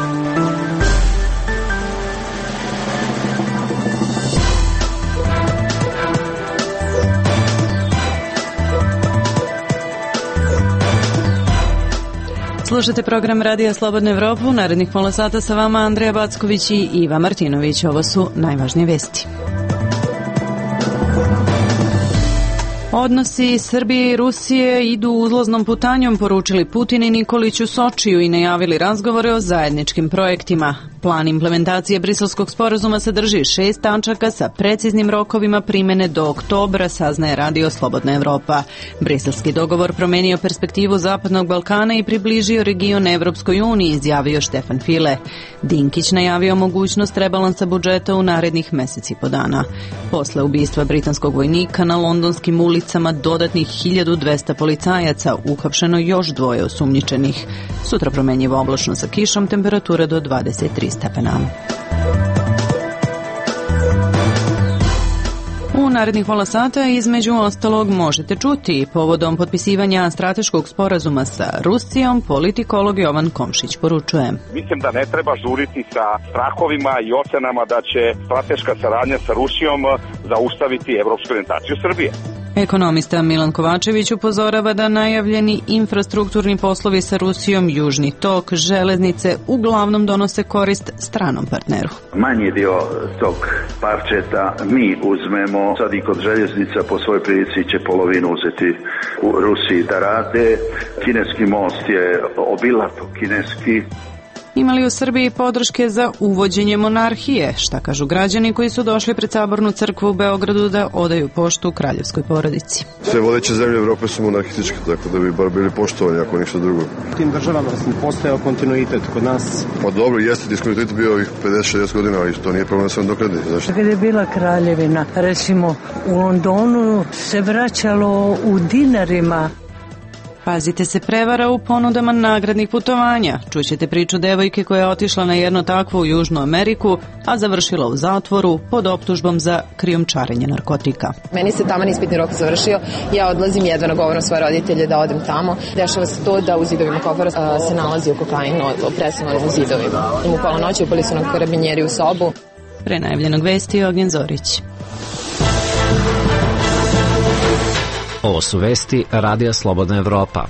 Slušate program Radija Slobodna Evropa. U narednih pola sata sa vama Andreja Backović i Iva Martinović. Ovo su najvažnije vesti. Odnosi Srbije i Rusije idu uzlaznom putanjom, poručili Putin i Nikolić u Sočiju i najavili razgovore o zajedničkim projektima. Plan implementacije Briselskog sporazuma sadrži 6 tačaka sa preciznim rokovima primene do oktobra, saznaje Radio Slobodna Evropa. Briselski dogovor promenio perspektivu Zapadnog Balkana i približio region Evropskoj uniji, izjavio Štefan File. Dinkić najavio mogućnost rebalansa budžeta u narednih meseci po dana. Posle ubistva britanskog vojnika na londonskim ulicama dodatnih 1200 policajaca, uhapšeno još 2 osumnjičenih. Sutra promenjivo oblačno sa kišom, temperatura do 23 stepena. U narednih pola sata između ostalog možete čuti povodom potpisivanja strateškog sporazuma sa Rusijom, politikolog Jovan Komšić poručuje. Mislim da ne treba žuriti sa strahovima i ocenama da će strateška saradnja sa Rusijom zaustaviti evropsku orijentaciju Srbije. Ekonomista Milan Kovačević upozorava da najavljeni infrastrukturni poslovi sa Rusijom, Južni tok, železnice uglavnom donose korist stranom partneru. Manji dio tog parčeta mi uzmemo, sad i kod željeznica po svojoj prilici će polovinu uzeti u Rusiji da rade. Kineski most je obilato kineski. Ima li u Srbiji podrške za uvođenje monarhije? Šta kažu građani koji su došli pred Sabornu crkvu u Beogradu da odaju poštu u kraljevskoj porodici? Sve vodeće zemlje Evrope su monarhističke, tako da bi bar bili poštovani ako ništa drugo. U tim državama postojao kontinuitet kod nas. Pa dobro, jeste diskontinuitet bio ovih 50-60 godina, ali to nije problem sam dokradni. Kad je bila kraljevina, recimo u Londonu se vraćalo u dinarima. Pazite se prevara u ponudama nagradnih putovanja. Čućete priču devojke koja je otišla na jedno takvo u Južnu Ameriku, a završila u zatvoru pod optužbom za krijumčarenje narkotika. Meni se taman ispitni rok završio, ja odlazim, jedva nagovaram svoje roditelje da odem tamo. Dešava se to da u zidovima kofara se nalazi kokain opresan u zidovima. I u pola noći upali su nam karabinjeri u sobu. Pre najavljenog vesti Ognjen Zorić. Ovo su vesti Radija Slobodna Evropa.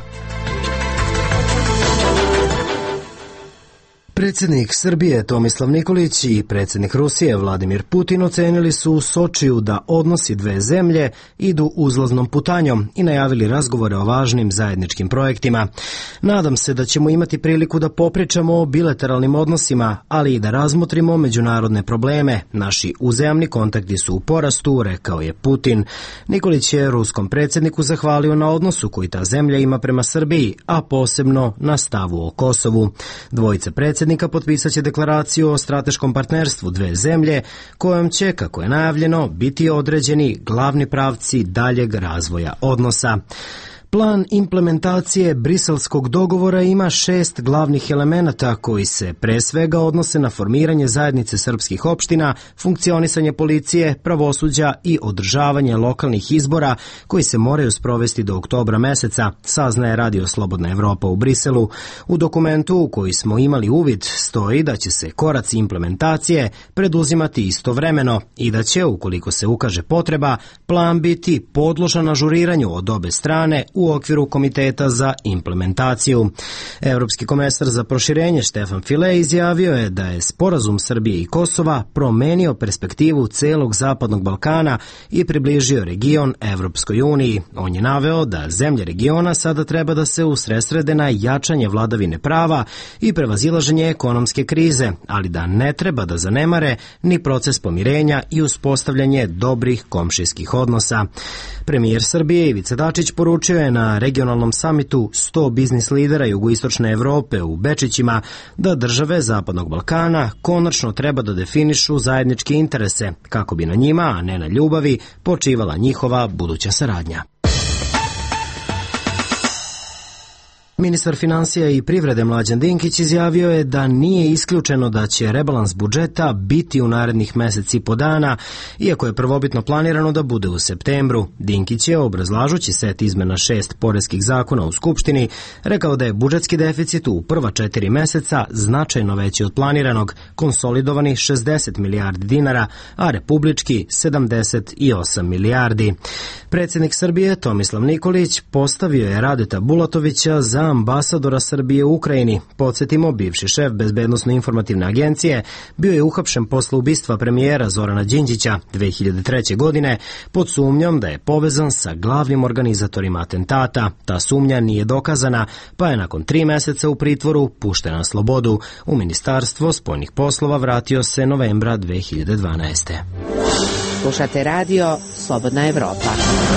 Predsjednik Srbije Tomislav Nikolić i predsjednik Rusije Vladimir Putin ocenili su u Sočiju da odnosi dve zemlje idu uzlaznom putanjom i najavili razgovore o važnim zajedničkim projektima. Nadam se da ćemo imati priliku da popričamo o bilateralnim odnosima, ali i da razmotrimo međunarodne probleme. Naši uzajamni kontakti su u porastu, rekao je Putin. Nikolić je ruskom predsjedniku zahvalio na odnosu koji ta zemlja ima prema Srbiji, a posebno na stavu o Kosovu. Dvojica predsjednika potpisat će deklaraciju o strateškom partnerstvu dve zemlje, kojom će, kako je najavljeno, biti određeni glavni pravci daljeg razvoja odnosa. Plan implementacije Briselskog dogovora ima 6 glavnih elemenata koji se pre svega odnose na formiranje zajednice srpskih opština, funkcionisanje policije, pravosuđa i održavanje lokalnih izbora koji se moraju sprovesti do oktobra meseca, saznaje Radio Slobodna Evropa u Briselu. U dokumentu u koji smo imali uvid stoji da će se koraci implementacije preduzimati istovremeno i da će, ukoliko se ukaže potreba, plan biti podložan ažuriranju od obe strane u okviru Komiteta za implementaciju. Evropski komesar za proširenje Štefan File izjavio je da je sporazum Srbije i Kosova promenio perspektivu celog Zapadnog Balkana i približio region Evropskoj uniji. On je naveo da zemlje regiona sada treba da se usredsrede na jačanje vladavine prava i prevazilaženje ekonomske krize, ali da ne treba da zanemare ni proces pomirenja i uspostavljanje dobrih komšijskih odnosa. Premijer Srbije Ivica Dačić poručio je na regionalnom samitu 100 biznis lidera jugoistočne Evrope u Bečićima da države Zapadnog Balkana konačno treba da definišu zajedničke interese kako bi na njima, a ne na ljubavi, počivala njihova buduća saradnja. Ministar finansija i privrede Mlađan Dinkić izjavio je da nije isključeno da će rebalans budžeta biti u narednih mesec i po dana, iako je prvobitno planirano da bude u septembru. Dinkić je, obrazlažući set izmena 6 poreskih zakona u Skupštini, rekao da je budžetski deficit u prva 4 meseca značajno veći od planiranog, konsolidovani 60 milijardi dinara, a republički 78 milijardi. Predsjednik Srbije Tomislav Nikolić postavio je Radeta Bulatovića za ambasadora Srbije u Ukrajini. Podsjetimo, bivši šef Bezbednosno-informativne agencije bio je uhapšen posle ubistva premijera Zorana Đinđića 2003. godine pod sumnjom da je povezan sa glavnim organizatorima atentata. Ta sumnja nije dokazana, pa je nakon 3 meseca u pritvoru pušten na slobodu. U Ministarstvo spoljnih poslova vratio se novembra 2012. Slušate radio Slobodna Evropa.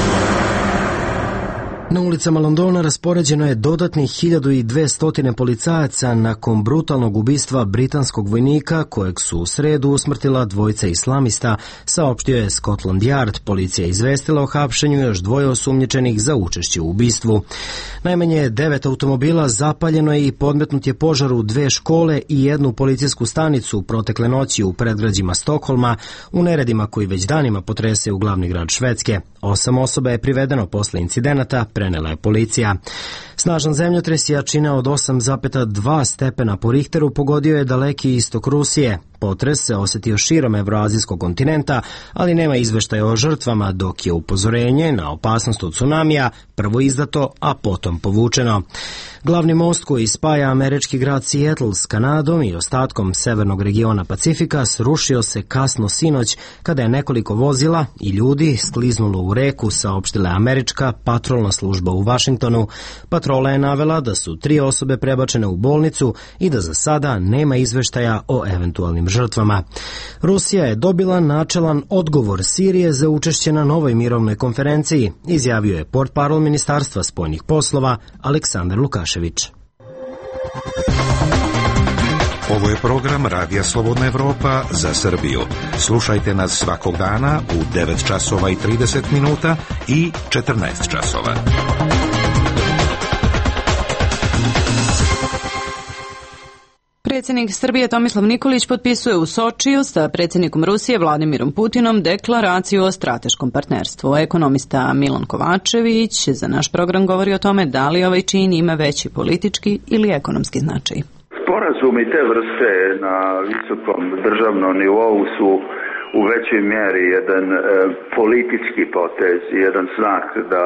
Na ulicama Londona raspoređeno je dodatnih 1200 policajaca nakon brutalnog ubistva britanskog vojnika kojeg su u sredu usmrtila dvojica islamista, saopštio je Scotland Yard. Policija je izvestila o hapšenju još 2 osumnjičenih za učešće u ubistvu. Najmanje 9 automobila zapaljeno je i podmetnut je požar u 2 škole i 1 policijsku stanicu protekle noći u predgrađima Stokholma, u neredima koji već danima potrese u glavni grad Švedske. 8 osoba je privedeno posle incidenata, prenela je policija. Snažan zemljotres jačine od 8,2 stepena po Richteru pogodio je daleki istok Rusije. Potres se osetio širom evroazijskog kontinenta, ali nema izveštaja o žrtvama, dok je upozorenje na opasnost od tsunamija prvo izdato, a potom povučeno. Glavni most koji spaja američki grad Seattle s Kanadom i ostatkom severnog regiona Pacifika srušio se kasno sinoć kada je nekoliko vozila i ljudi skliznulo u reku, saopštila američka patrolna služba u Vašingtonu. Patrola je navela da su 3 osobe prebačene u bolnicu i da za sada nema izveštaja o eventualnim žrtvama. Rusija je dobila načelan odgovor Sirije za učešće na novoj mirovnoj konferenciji, izjavio je portparol Ministarstva spoljnih poslova Aleksandar Lukašević. Ovo je program Radija Slobodna Evropa za Srbiju. Slušajte nas svakog dana u 9 časova i 30 minuta i 14 časova. Predsjednik Srbije Tomislav Nikolić potpisuje u Sočiju sa predsjednikom Rusije Vladimirom Putinom deklaraciju o strateškom partnerstvu. Ekonomista Milan Kovačević za naš program govori o tome da li ovaj čin ima veći politički ili ekonomski značaj. Sporazumi te vrste na visokom državnom nivou su u većoj mjeri jedan politički potez, jedan znak da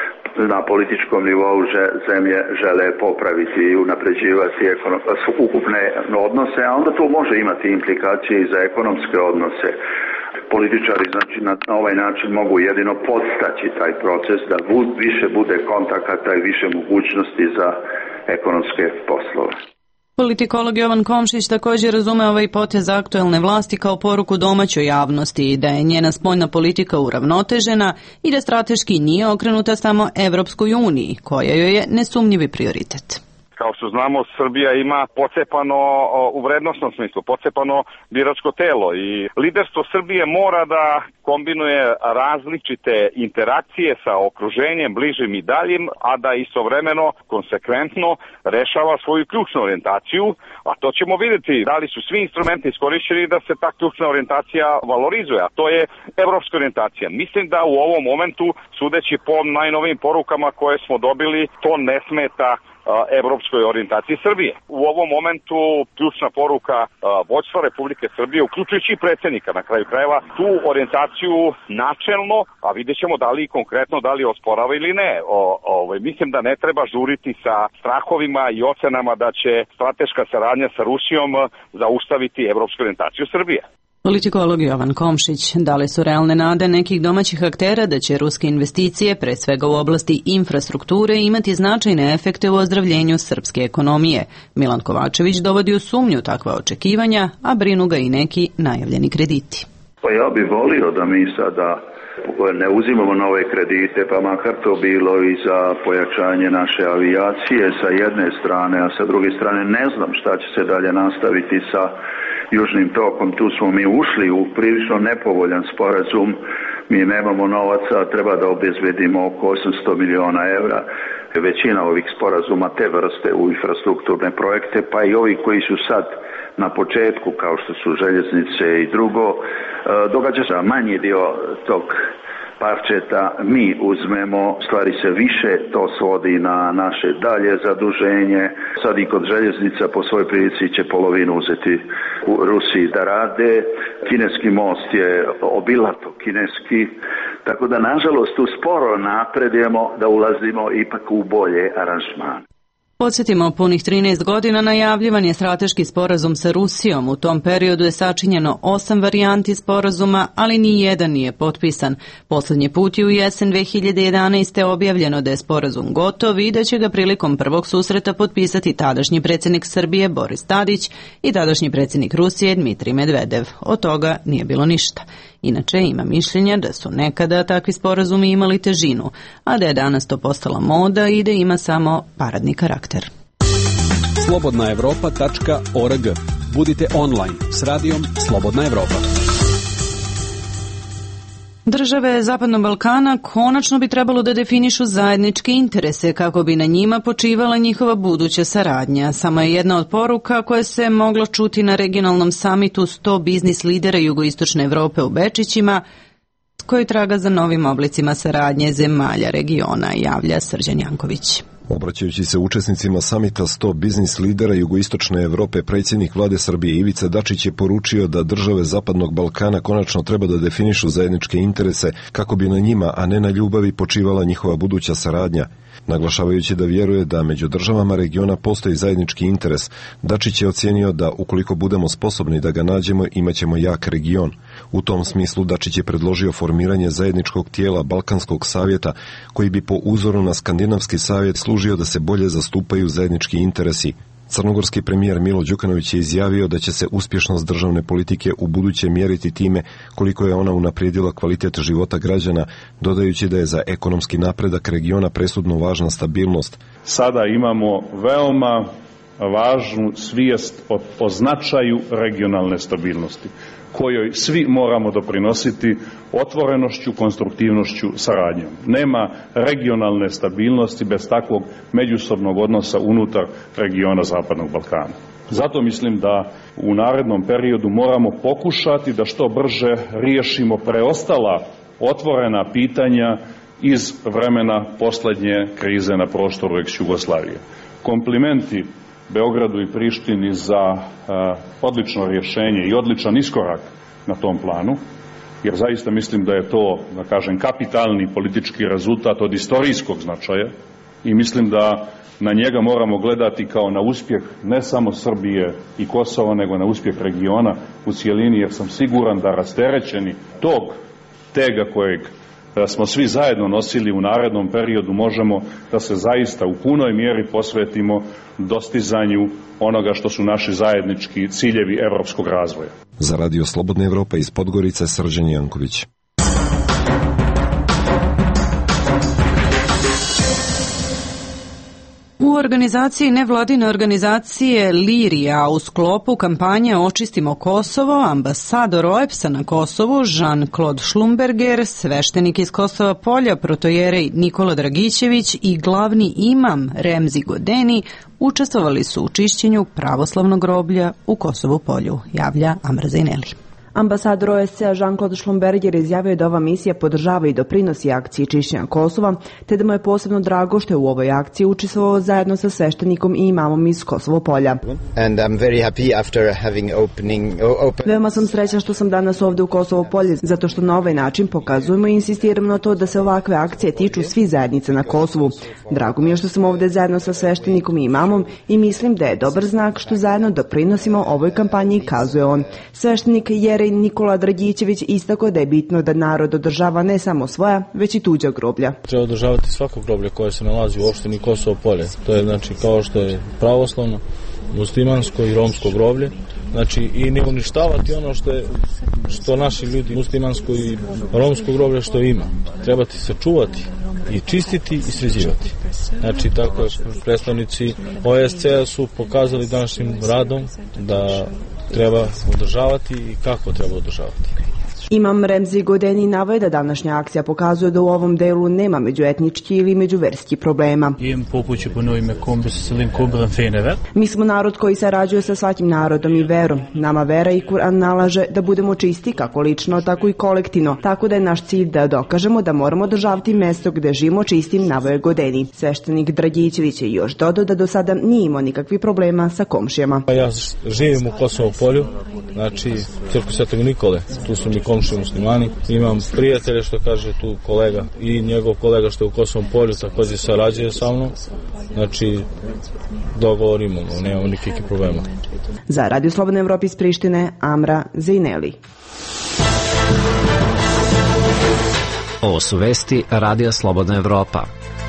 na političkom nivou zemlje žele popraviti i unapređivati ukupne odnose, a onda to može imati implikacije i za ekonomske odnose. Političari znači na ovaj način mogu jedino podstaći taj proces da više bude kontakata i više mogućnosti za ekonomske poslove. Politikolog Jovan Komšić također razume ovaj potez aktuelne vlasti kao poruku domaćoj javnosti i da je njena spoljna politika uravnotežena i da strateški nije okrenuta samo Evropskoj uniji, koja joj je nesumnjivi prioritet. Kao što znamo, Srbija ima pocepano u vrednostnom smislu, pocepano biračko telo i liderstvo Srbije mora da kombinuje različite interakcije sa okruženjem, bližim i daljim, a da istovremeno, konsekventno rešava svoju ključnu orijentaciju, a to ćemo vidjeti da li su svi instrumenti iskorišćeni da se ta ključna orijentacija valorizuje, a to je evropska orijentacija. Mislim da u ovom momentu, sudeći po najnovijim porukama koje smo dobili, to ne smeta evropskoj orijentaciji Srbije. U ovom momentu ključna poruka vođstva Republike Srbije, uključujući i predsjednika na kraju krajeva, tu orijentaciju načelno, a vidjet ćemo da li konkretno da li osporava ili ne. Mislim da ne treba žuriti sa strahovima i ocenama da će strateška saradnja sa Rusijom zaustaviti evropsku orijentaciju Srbije. Politikolog Jovan Komšić, da li su realne nade nekih domaćih aktera da će ruske investicije, pre svega u oblasti infrastrukture, imati značajne efekte u ozdravljenju srpske ekonomije? Milan Kovačević dovodi u sumnju takva očekivanja, a brinu ga i neki najavljeni krediti. Pa ja bih volio da mi sada ne uzimamo nove kredite, pa makar to bilo i za pojačanje naše avijacije sa jedne strane, a sa druge strane ne znam šta će se dalje nastaviti sa Južnim tokom. Tu smo mi ušli u prilično nepovoljan sporazum, mi nemamo novaca, treba da obezbedimo oko 800 miliona evra. većina ovih sporazuma te vrste u infrastrukturne projekte, pa i ovi koji su sad na početku, kao što su željeznice i drugo, događa se manji dio tog parčeta mi uzmemo, stvari se više to svodi na naše dalje zaduženje. Sad i kod željeznica po svojoj prilici će polovinu uzeti u Rusiji da rade. Kineski most je obilato kineski, tako da nažalost tu sporo napredujemo da ulazimo ipak u bolje aranžmane. Podsjetimo, punih 13 godina najavljivan je strateški sporazum sa Rusijom. U tom periodu je sačinjeno 8 varijanti sporazuma, ali ni jedan nije potpisan. Poslednji put je u jesen 2011. objavljeno da je sporazum gotov i da će ga prilikom prvog susreta potpisati tadašnji predsjednik Srbije Boris Tadić i tadašnji predsjednik Rusije Dmitrij Medvedev. Od toga nije bilo ništa. Inače, ima mišljenja da su nekada takvi sporazumi imali težinu, a da je danas to postala moda i da ima samo paradni karakter. Slobodnaevropa.org. Budite online s radijom Slobodna Evropa. Države Zapadnog Balkana konačno bi trebalo da definišu zajedničke interese kako bi na njima počivala njihova buduća saradnja. Samo je jedna od poruka koja se moglo čuti na regionalnom samitu 100 biznis lidera jugoistočne Evrope u Bečićima, koji traga za novim oblicima saradnje zemalja regiona, javlja Srđan Janković. Obraćajući se učesnicima samita 100 biznis lidera jugoistočne Evrope, predsjednik vlade Srbije Ivica Dačić je poručio da države Zapadnog Balkana konačno treba da definišu zajedničke interese kako bi na njima, a ne na ljubavi, počivala njihova buduća saradnja. Naglašavajući da vjeruje da među državama regiona postoji zajednički interes, Dačić je ocijenio da ukoliko budemo sposobni da ga nađemo, imaćemo jak region. U tom smislu Dačić je predložio formiranje zajedničkog tijela Balkanskog savjeta, koji bi po uzoru na Skandinavski savjet služio da se bolje zastupaju zajednički interesi. Crnogorski premijer Milo Đukanović je izjavio da će se uspješnost državne politike u buduće mjeriti time koliko je ona unaprijedila kvalitet života građana, dodajući da je za ekonomski napredak regiona presudno važna stabilnost. Sada imamo veoma važnu svijest o značaju regionalne stabilnosti, kojoj svi moramo doprinositi otvorenošću, konstruktivnošću, saradnjom. Nema regionalne stabilnosti bez takvog međusobnog odnosa unutar regiona Zapadnog Balkana. Zato mislim da u narednom periodu moramo pokušati da što brže riješimo preostala otvorena pitanja iz vremena posljednje krize na prostoru ex-Jugoslavije. Komplimenti Beogradu i Prištini za odlično rješenje i odličan iskorak na tom planu, jer zaista mislim da je to, da kažem, kapitalni politički rezultat od istorijskog značaja i mislim da na njega moramo gledati kao na uspjeh ne samo Srbije i Kosova, nego na uspjeh regiona u cijelini, jer sam siguran da rasterećeni tog tega kojeg smo svi zajedno nosili u narednom periodu, možemo da se zaista u punoj mjeri posvetimo dostizanju onoga što su naši zajednički ciljevi evropskog razvoja. Za Radio Slobodna Evropa iz Podgorice, Srđan Janković. U organizaciji nevladine organizacije Lirija u sklopu kampanje Očistimo Kosovo, ambasador OEBS-a na Kosovu Jean-Claude Schlumberger, sveštenik iz Kosova Polja protojerej Nikola Dragićević i glavni imam Remzi Godeni učestvovali su u čišćenju pravoslavnog groblja u Kosovu Polju, javlja Amra Zajneli. Ambasador OSCE-a Jean-Claude Schlumberger izjavio da ova misija podržava i doprinosi akciji čišćenja Kosova, te da mu je posebno drago što je u ovoj akciji učestvovao zajedno sa sveštenikom i imamom iz Kosovo Polja. Veoma sam srećan što sam danas ovde u Kosovo Polje, zato što na ovaj način pokazujemo i insistiramo na to da se ovakve akcije tiču svi zajednice na Kosovu. Drago mi je što sam ovde zajedno sa sveštenikom i imamom i mislim da je dobar znak što zajedno doprinosimo ovoj kampanji, kazuje on. Sveštenik Nikola Dragićević istakao da je bitno da narod održava ne samo svoja, već i tuđa groblja. Treba održavati svako groblje koje se nalazi u opštini Kosovo Polje. To je znači kao što je pravoslavno, muslimansko i romsko groblje. Znači i ne uništavati ono što naši ljudi muslimansko i romsko groblje što ima. Trebati sačuvati i čistiti i sređivati. Znači tako predstavnici OSCE-a su pokazali današnjim radom da treba održavati i kako treba održavati. Imam Remzi Godeni naveo da današnja akcija pokazuje da u ovom delu nema međuetnički ili međuverski problema. Mi smo narod koji sarađuje sa svakim narodom i verom. Nama vera i Kur'an nalaže da budemo čisti kako lično, tako i kolektivno. Tako da je naš cilj da dokažemo da moramo održavati mesto gde živimo čistim, naveo je Godeni. Sveštenik Dragićević je još dodao da do sada nije imao nikakvih problema sa komšijama. Ja živim u Kosovo polju, znači crkvu Svetog Nikole, tu su mi komšije muslimani. Imam prijatelje, što kaže tu kolega, i njegov kolega što je u Kosovom polju također sarađuje sa mnom. Znači dogovorimo, nemamo nikakvih problema. Za Radio Slobodna Evropa iz Prištine, Amra Zejneli. Ovo su vesti Radija Slobodna Evropa.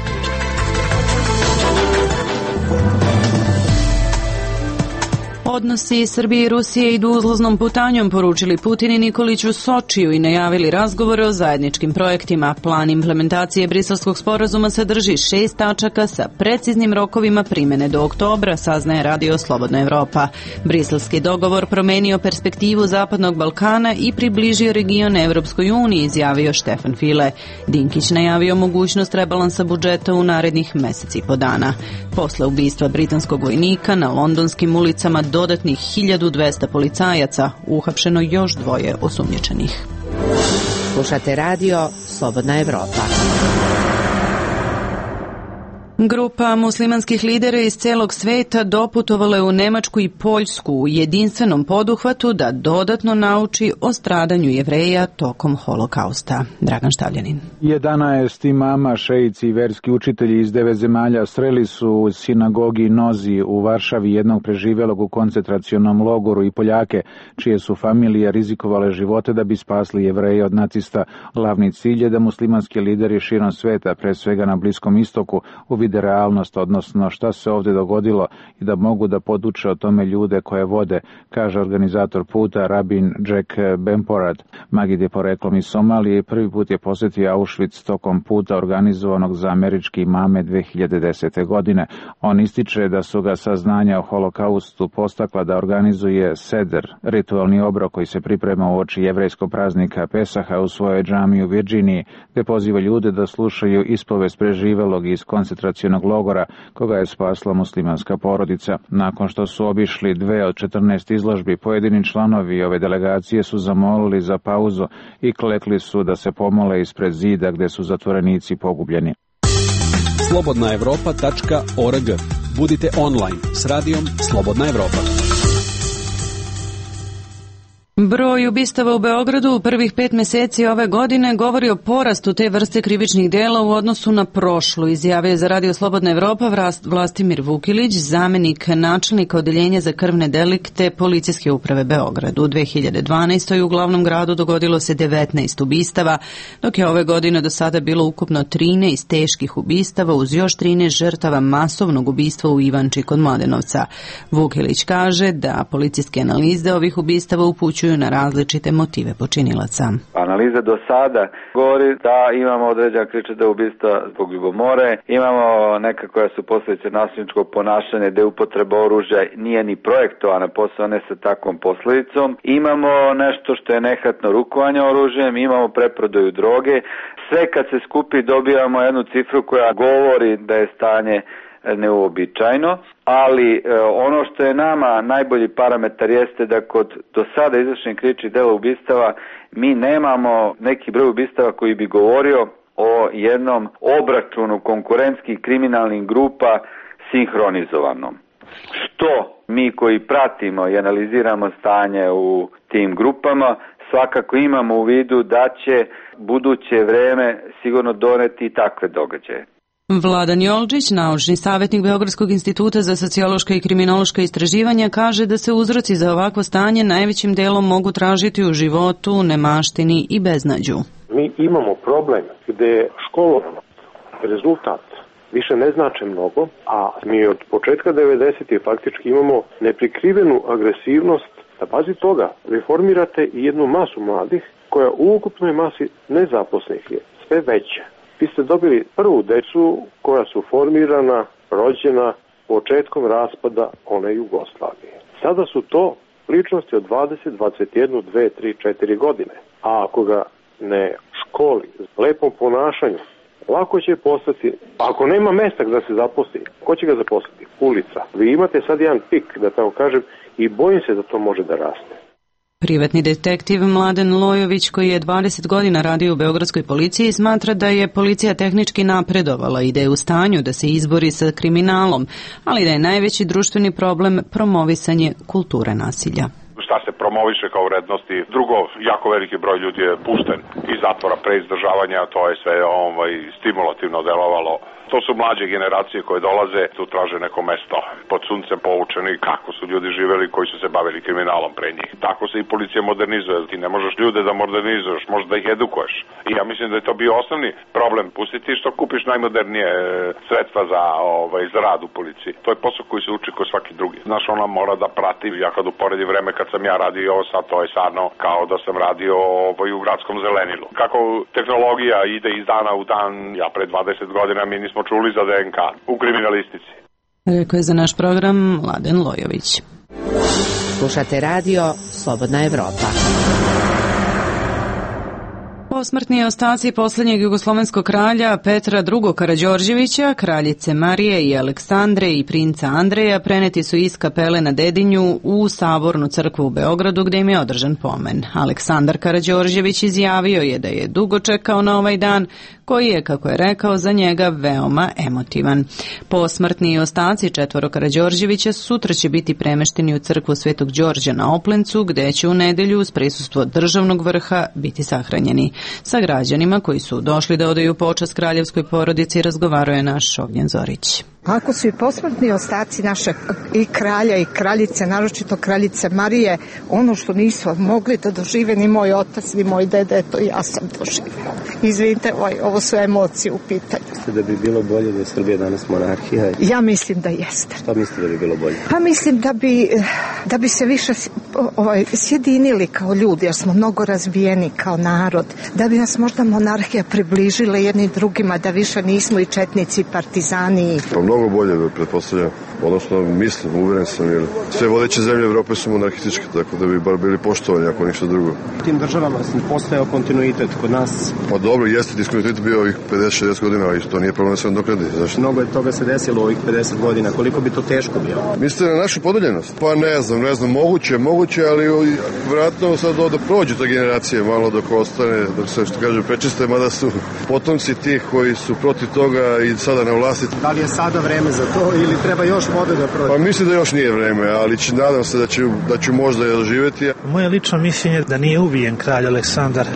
Odnosi Srbije i Rusije idu uzlaznom putanjom, poručili Putin i Nikolić u Sočiju i najavili razgovore o zajedničkim projektima. Plan implementacije Briselskog sporazuma sadrži 6 tačaka sa preciznim rokovima primene do oktobra, saznaje Radio Slobodna Evropa. Briselski dogovor promenio perspektivu Zapadnog Balkana i približio region Evropskoj uniji, izjavio Štefan File. Dinkić najavio mogućnost rebalansa budžeta u narednih meseci i po dana. Posle ubistva britanskog vojnika na londonskim ulicama dodatnih 1200 policajaca, uhapšeno još 2 osumnjičenih. Slušate radio Slobodna Evropa. Grupa muslimanskih lidera iz celog sveta doputovala je u Nemačku i Poljsku u jedinstvenom poduhvatu da dodatno nauči o stradanju Jevreja tokom holokausta. Dragan Štavljanin. 11 imama, šeici i verski učitelji iz 9 zemalja sreli su u sinagogi Nozi u Varšavi jednog preživelog u koncentracionom logoru i Poljake, čije su familije rizikovale živote da bi spasli Jevreje od nacista. Glavni cilj je da muslimanski lideri širom sveta, pre svega na Bliskom istoku, uvide realnost, odnosno šta se ovdje dogodilo i da mogu da poduče o tome ljude koje vode, kaže organizator puta rabin Jack Bemporad. Magid je poreklom iz Somalije i prvi put je posjetio Auschwitz tokom puta organizovanog za američki imame 2010. godine. On ističe da su ga saznanja o holokaustu postakla da organizuje seder, ritualni obrok koji se priprema uoči jevrejskog praznika Pesaha u svojoj džamiji u Virginiji, gde poziva ljude da slušaju ispovest preživelog iz koncentracionog logora koga je spasla muslimanska porodica. Nakon što su obišli 2 od 14 izložbi, pojedini članovi ove delegacije su zamolili za pauzu i klekli su da se pomole ispred zida gde su zatvorenici pogubljeni. slobodnaevropa.org. Budite online s radijom Slobodna Evropa. Broj ubistava u Beogradu u prvih 5 meseci ove godine govori o porastu te vrste krivičnih dela u odnosu na prošlu, izjavio za Radio Slobodna Evropa Vlastimir Vukilić, zamenik načelnika Odeljenja za krvne delikte Policijske uprave Beograd. U 2012. u glavnom gradu dogodilo se 19 ubistava, dok je ove godine do sada bilo ukupno 13 teških ubistava uz još 13 žrtava masovnog ubistva u Ivanči kod Mladenovca. Vukilić kaže da policijske analize ovih ubistava upućuju na različite motive počinilaca. Analiza do sada govori da imamo određena krivična ubistva zbog ljubomore, imamo neka koja su posljedice nasilničkog ponašanja gde upotreba oružja nije ni projektovana, posebno ne sa takvom posljedicom. Imamo nešto što je nehatno rukovanje oružjem, imamo preprodaju droge. Sve kad se skupi dobijamo jednu cifru koja govori da je stanje neuobičajno, ali ono što je nama najbolji parametar jeste da kod do sada izvršenih krivičnih dela ubistava mi nemamo neki broj ubistava koji bi govorio o jednom obračunu konkurentskih kriminalnih grupa sinhronizovanom. Što mi koji pratimo i analiziramo stanje u tim grupama svakako imamo u vidu da će buduće vreme sigurno doneti takve događaje. Vladan Jolčić, naučni savjetnik Beogradskog instituta za sociološka i kriminološka istraživanja, kaže da se uzroci za ovakvo stanje najvećim delom mogu tražiti u životu, nemaštini i beznađu. Mi imamo problem gde školovano rezultat više ne znače mnogo, a mi od početka 90. faktički imamo neprikrivenu agresivnost. Na bazi toga vi formirate i jednu masu mladih koja u ukupnoj masi nezaposlenih je sve veća. Vi ste dobili prvu decu koja su formirana, rođena početkom raspada one Jugoslavije. Sada su to ličnosti od 20, 21, 2, 3, 4 godine. A ako ga ne školi lepom ponašanju, lako će postati, ako nema mesta da se zaposli, ko će ga zaposliti? Ulica. Vi imate sad jedan pik, da tako kažem, i bojim se da to može da raste. Privatni detektiv Mladen Lojović, koji je 20 godina radio u beogradskoj policiji, smatra da je policija tehnički napredovala i da je u stanju da se izbori sa kriminalom, ali da je najveći društveni problem promovisanje kulture nasilja. Šta se promoviše kao vrednosti. Drugo, jako veliki broj ljudi je pušten iz zatvora pre izdržavanja, to je sve stimulativno delovalo. To su mlađe generacije koje dolaze, tu traže neko mesto pod suncem poučeni kako su ljudi živeli koji su se bavili kriminalom pre njih. Tako se i policija modernizuje, ti ne možeš ljude da modernizuješ, možeš da ih edukuješ. I ja mislim da je to bio osnovni problem. Pusti ti što kupiš najmodernije sredstva za rad u policiji. To je posao koji se uči kao svaki drugi. Znaš, ona mora da prati. Ja kad uporedim vreme kad sam ja radio sad, to je sadno kao da sam radio u gradskom zelenilu. Kako tehnologija ide iz dana u dan, ja pre 20 godina mi nismo čuli za DNK u kriminalistici. Rekao je za naš program Mladen Lojović. Slušate radio Slobodna Evropa. Posmrtni ostaci posljednjeg jugoslovenskog kralja Petra II. Karađorđevića, kraljice Marije i Aleksandre i princa Andreja preneti su iz kapele na Dedinju u Sabornu crkvu u Beogradu gdje im je održan pomen. Aleksandar Karađorđević izjavio je da je dugo čekao na ovaj dan koji je, kako je rekao, za njega veoma emotivan. Posmrtni ostaci 4 Karađorđevića sutra će biti premešteni u crkvu Svetog Đorđa na Oplencu, gdje će u nedelju uz prisustvo državnog vrha biti sahranjeni. Sa građanima koji su došli da odaju počast kraljevskoj porodici razgovarao je naš Ognjen Zorić. Ako su i posmrtni ostaci naše i kralja i kraljice, naročito kraljice Marije, ono što nismo mogli da dožive ni moj otac, ni moj dede, to ja sam doživela. Izvinite, ovo su emocije u pitanju. Mislite da bi bilo bolje da je Srbija danas monarhija? Ja mislim da jeste. Šta mislite da bi bilo bolje? Pa mislim da bi se više sjedinili kao ljudi, jer smo mnogo razvijeni kao narod. Da bi nas možda monarhija približila jedni drugima, da više nismo i četnici, partizani. Mnogo bolje, pretpostavljam. Odnosno, mislim, uveren sam, jer sve vodeće zemlje Evrope su monarhističke, tako da bi bar bili poštovani, ako ništa drugo. U tim državama postojao kontinuitet kod nas. Pa dobro, jeste diskontinuitet bio ovih 50-60 godina, ali to nije problem da se nadoknadi. Mnogo je toga se desilo u ovih 50 godina. Koliko bi to teško bilo? Mislite na našu podeljenost? Pa ne znam, moguće, ali vjerojatno sad da prođu te generacije malo dok ostane, dok se, što kaže, prečiste, mada su potomci tih koji su protiv toga i sada na vlasti. Da li je sada vreme za to ili treba još vode da prođe? Pa mislim da još nije vreme, ali nadam se da ću možda je doživjeti. Moje lično mišljenje da nije ubijen kralj Aleksandar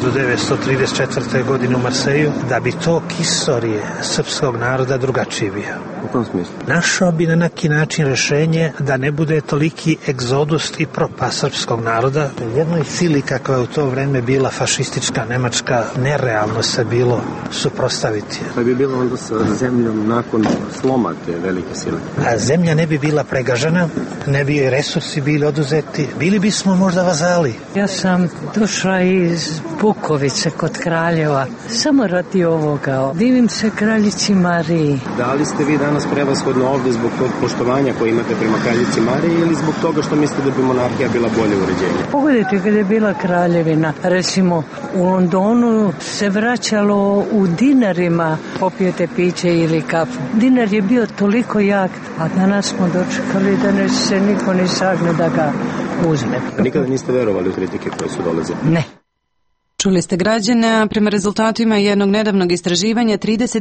1934. godine u Marseju, da bi tok istorije srpskog naroda drugačiji bio. U kom smislu? Našao bi na neki način rešenje da ne bude toliki egzodus i propast srpskog naroda. Jednoj sili kakva je u to vreme bila fašistička Nemačka, nerealno se bilo suprotstaviti. Pa bi bilo onda sa zemljom nakon sloma te velike sile? A zemlja ne bi bila pregažena, ne bi resursi bili oduzeti, bili bismo možda vazali. Ja sam došla iz Bukovice kod Kraljeva, samo radi ovoga. Divim se kraljici Mariji. Da li ste vi danas prevashodno ovde zbog tog poštovanja koje imate prema kraljici Mariji ili zbog toga što mislite da bi monarhija bila bolje uređenja? Pogledajte, kada je bila kraljevina, recimo u Londonu se vraćalo u dinarima, popijete piće ili kafu. Dinar je bio toliko jak, a danas smo dočekali da ne se niko ni sagne da ga uzme. Nikada niste verovali u kritike koje su dolazile? Ne. Čuli ste građane, a prema rezultatima jednog nedavnog istraživanja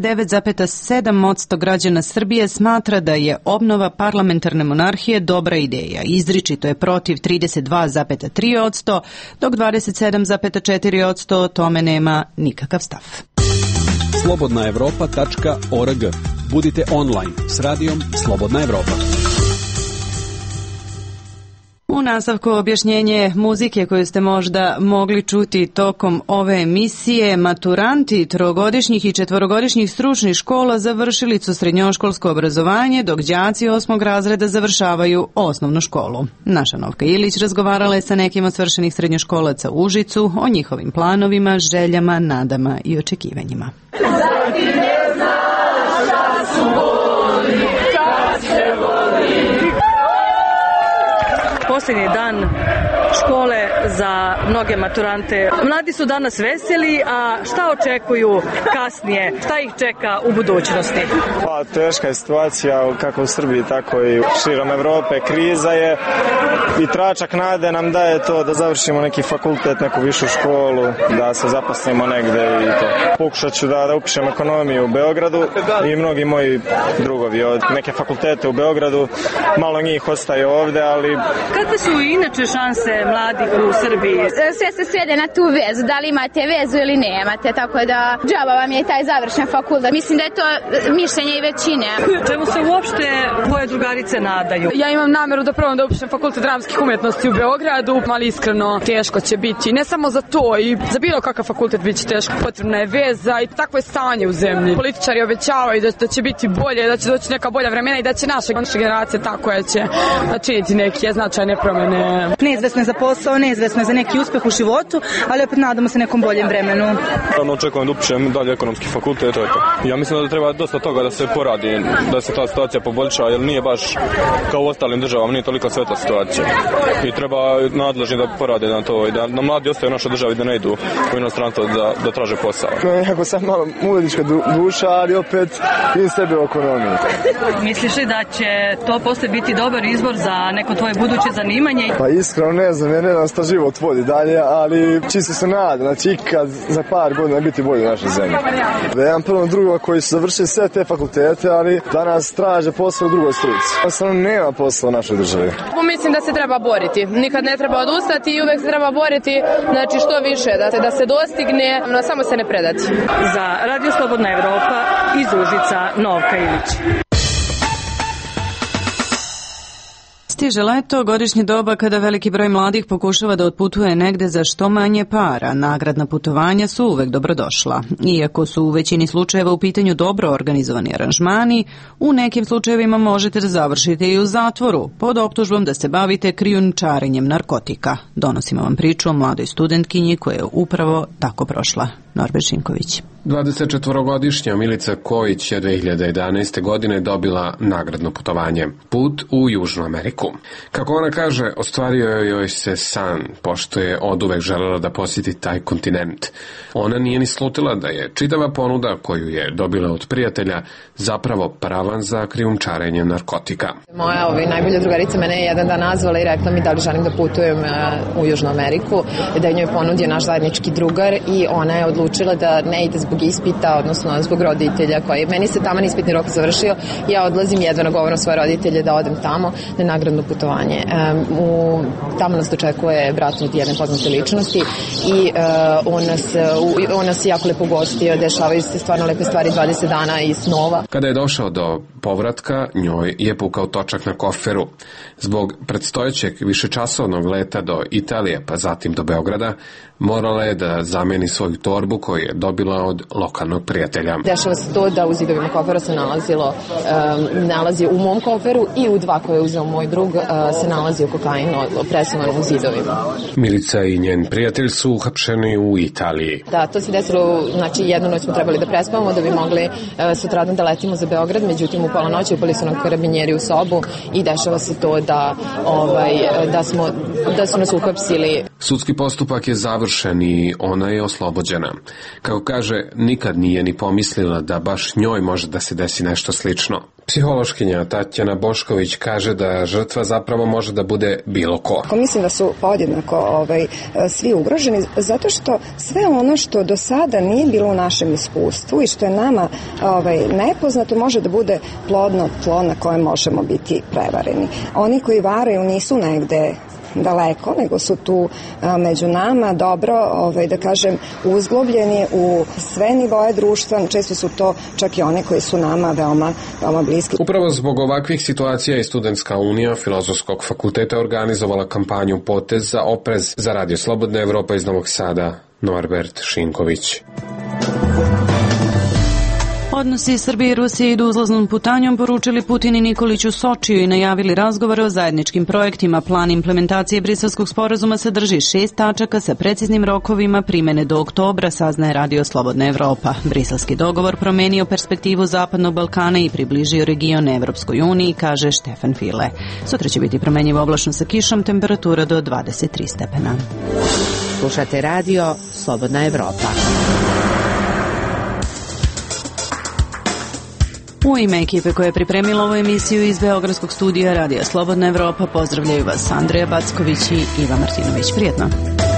39,7% građana Srbije smatra da je obnova parlamentarne monarhije dobra ideja. Izričito je protiv 32,3%, dok 27,4% o tome nema nikakav stav. slobodnaevropa.org. Budite online s radijom Slobodna Evropa. U nastavku objašnjenje muzike koju ste možda mogli čuti tokom ove emisije. Maturanti trogodišnjih i četvorogodišnjih stručnih škola završili su srednjoškolsko obrazovanje, dok đaci 8. razreda završavaju osnovnu školu. Naša Novka Ilić razgovarala je sa nekim od svršenih srednjoškolaca u Užicu o njihovim planovima, željama, nadama i očekivanjima. Posljednji dan škole za mnoge maturante. Mladi su danas veseli, a šta očekuju kasnije? Šta ih čeka u budućnosti? Pa, teška je situacija kako u Srbiji, tako i širom Evrope. Kriza je i tračak nade nam daje to da završimo neki fakultet, neku višu školu, da se zaposlimo negde i to. Pokušat ću da upišem ekonomiju u Beogradu i mnogi moji drugovi od neke fakultete u Beogradu. Malo njih ostaje ovde, ali... Kakve su inače šanse mladih u Srbiji? Sve se svede na tu vezu, da li imate vezu ili nemate, tako da džaba vam je taj završen fakultet. Mislim da je to mišljenje i većine. Čemu se uopšte tvoje drugarice nadaju? Ja imam nameru da probam da upišem fakultet dramskih umetnosti u Beogradu, ali iskreno teško će biti. Ne samo za to, i za bilo kakav fakultet biće teško. Potrebna je veza i takvo je stanje u zemlji. Političari obećavaju da će biti bolje, da će doći neka bolja vremena i da će naša generacija tako koja će načiniti neke značajne promjene. Neizvesno je za posao, neizvesno je za neki uspeh u životu, ali opet nadamo se nekom boljem vremenu. Očekujem da upišem dalje ekonomski fakultet. Ja mislim da treba dosta toga da se poradi, da se ta situacija poboljša, jer nije baš kao u ostalim državama, nije toliko svetla situacija. I treba nadležni da porade na to i da mladi ostaju u našoj državi, da ne idu u inostranstvo da traže posao. Jako sam malo umetnička duša, ali opet idem sebe u ekonomiji. Misliš li da će to posle biti dobar izbor za neko tvoje buduće zanimanje? Pa iskreno ne znam, jer ne znam šta život vodi dalje, ali čisto se nadam, znači ikad za par godina biti bolje u našoj zemlji. Da imam prvo drugova koji su završili sve te fakultete, ali danas traže posao u drugoj struci. Jednostavno nema posla u našoj državi. Mislim da se treba boriti. Nikad ne treba odustati i uvek se treba boriti, znači što više, da se dostigne, no samo se ne predati. Za Radio Slobodna Evropa iz Užica, Novka Ilić. Stiže leto, godišnje doba kada veliki broj mladih pokušava da otputuje negde za što manje para. Nagradna putovanja su uvek dobrodošla. Iako su u većini slučajeva u pitanju dobro organizovani aranžmani, u nekim slučajevima možete da završite i u zatvoru, pod optužbom da se bavite krijumčarenjem narkotika. Donosimo vam priču o mladoj studentkinji koja je upravo tako prošla. Norbert Žinković. 24-godišnja Milica Kojić je 2011. godine dobila nagradno putovanje. Put u Južnu Ameriku. Kako ona kaže, ostvario joj se san, pošto je oduvek želela da posjeti taj kontinent. Ona nije ni slutila da je čitava ponuda koju je dobila od prijatelja zapravo paravan za krijumčarenje narkotika. Moja najbolja drugarica mene je jedan dan nazvala i rekla mi da li želim da putujem u Južnu Ameriku, da je njoj ponudio naš zajednički drugar i ona je odlučila da ne ide zbog ispita, odnosno zbog roditelja koji meni se taman ispitni rok završio. Ja odlazim jedva nagovoram svoje roditelje da odem tamo na nagradno putovanje. Tamo nas dočekuje brat od jedne poznate ličnosti i on nas jako lepo gostio, dešavaju se stvarno lepe stvari, 20 dana i snova. Kada je došao do povratka, njoj je pukao točak na koferu. Zbog predstojećeg višečasovnog leta do Italije, pa zatim do Beograda, morala je da zameni svoju torbu koju je dobila od lokalnog prijatelja. Dešava se to da u zidovima kofera se nalazi u mom koferu i u dva koje je uzeo moj drug se nalazi kokain presuvan u zidovima. Milica i njen prijatelj su uhapšeni u Italiji. Da, to se desilo, znači jednu noć smo trebali da prespavamo da bi mogli sutradan da letimo za Beograd, međutim u pola noći upali su nam karabinjeri u sobu i dešava se to da su nas uhapsili. Sudski postupak je završen i ona je oslobođena. Kako kaže, nikad nije ni pomislila da baš njoj može da se desi nešto slično. Psihološkinja Tatjana Bošković kaže da žrtva zapravo može da bude bilo ko. Mislim da su podjednako svi ugroženi, zato što sve ono što do sada nije bilo u našem iskustvu i što je nama nepoznato može da bude plodno tlo na kojem možemo biti prevareni. Oni koji varaju nisu negde daleko, nego su tu među nama dobro, da kažem, uzglobljeni u sve nivoje društva, često su to čak i one koji su nama veoma, veoma bliski. Upravo zbog ovakvih situacija i Studentska unija Filozofskog fakulteta organizovala kampanju Potez za oprez za Radio Slobodna Evropa iz Novog Sada, Norbert Šinković. Odnosi Srbije i Rusije idu uzlaznom putanjom, poručili Putin i Nikolić u Sočiju i najavili razgovore o zajedničkim projektima. Plan implementacije Briselskog sporazuma sadrži 6 tačaka sa preciznim rokovima primene do oktobra, saznaje Radio Slobodna Evropa. Briselski dogovor promenio perspektivu Zapadnog Balkana i približio region Evropskoj uniji, kaže Štefan File. Sutra će biti promenjivo oblačno sa kišom, temperatura do 23 stepena. Slušate radio Slobodna Evropa. U ime ekipe koja je pripremila ovu emisiju iz Beogradskog studija Radija Slobodna Evropa pozdravljaju vas Andreja Backović i Iva Martinović. Prijetno!